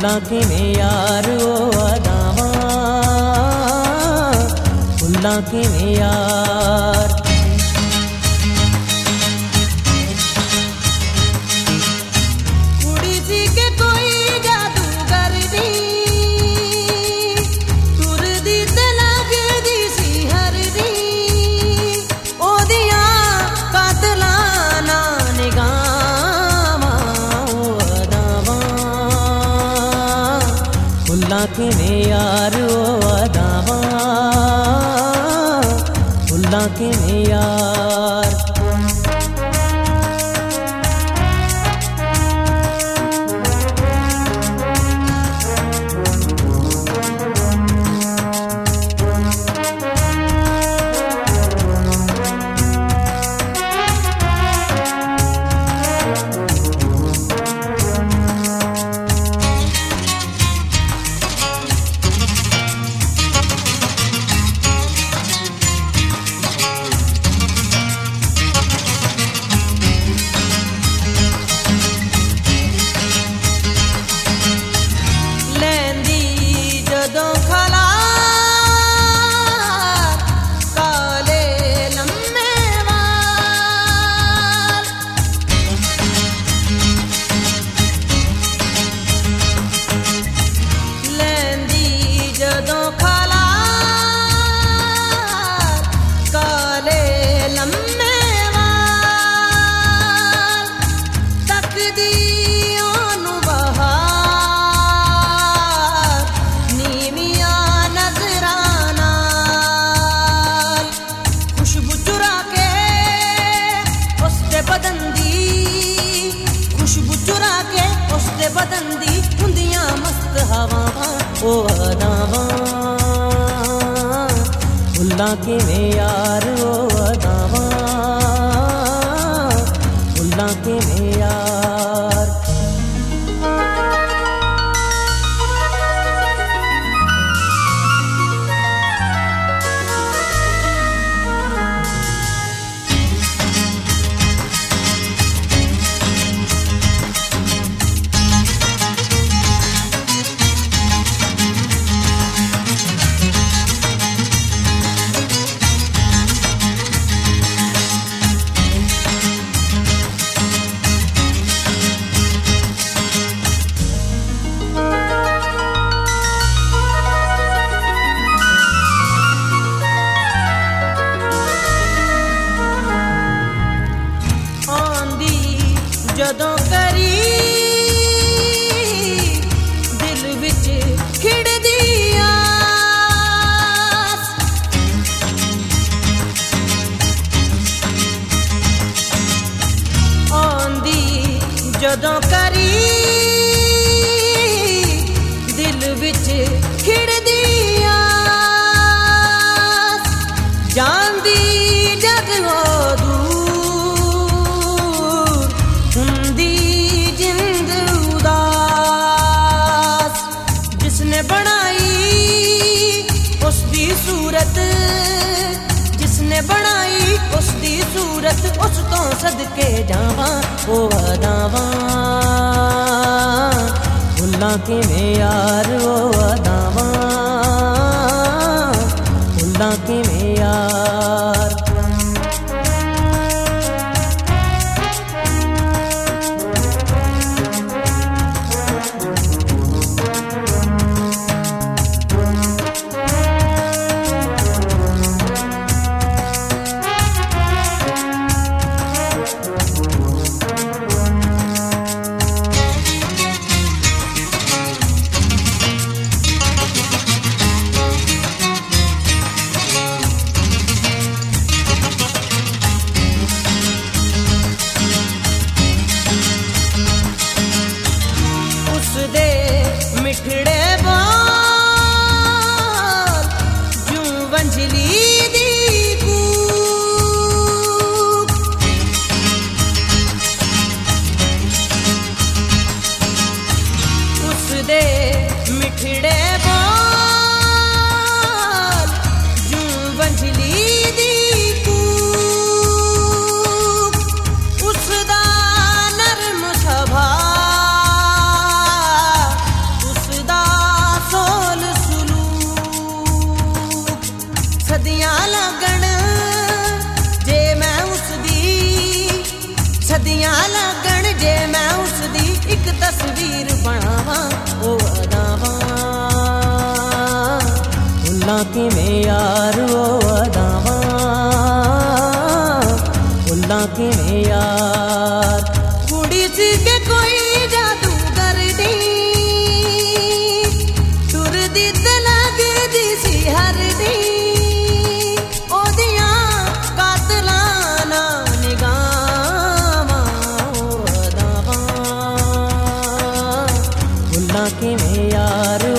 फुल्लां किवें यार ओ अदावां फुल्लां किवें यार। कुड़ी सी के कोई जादूगर दी तुरदी ते लगदी सी हरदी ओदियां कातलाना निगाहां ओ अदावां फुल्लां किवें यार ओ अदावां फुल्लां किवें यार। खुशबू चुरा के उसदे बदन दी हुंदियां मस्त हवावां ओ अदावां फुल्लां किवें यार ओ अदावां फुल्लां किवें यार। जदों करी दिल विच खिड़दी आस आंदी जदों करी दिल विच खिड़दी आस जांदी जग हो जिसने बनाई उसदी सूरत उस तो सदके जावां ओ अदावां फुल्लां किवें यार ओ अदावां फुल्लां किवें यार। मिठड़े बाल जूं वंजली दी कूक उसदे मिठड़े बाल जूं वंजली दी कूक उसदा नरम सभा किवें यार ओ अदावां भुल्लां किवें यार कुड़ी सी के कोई जादूगर दी टुरदी ते लगदी सी हर दी ओदियां कातलाना निगाहां ओ अदावां भुल्लां किवें यार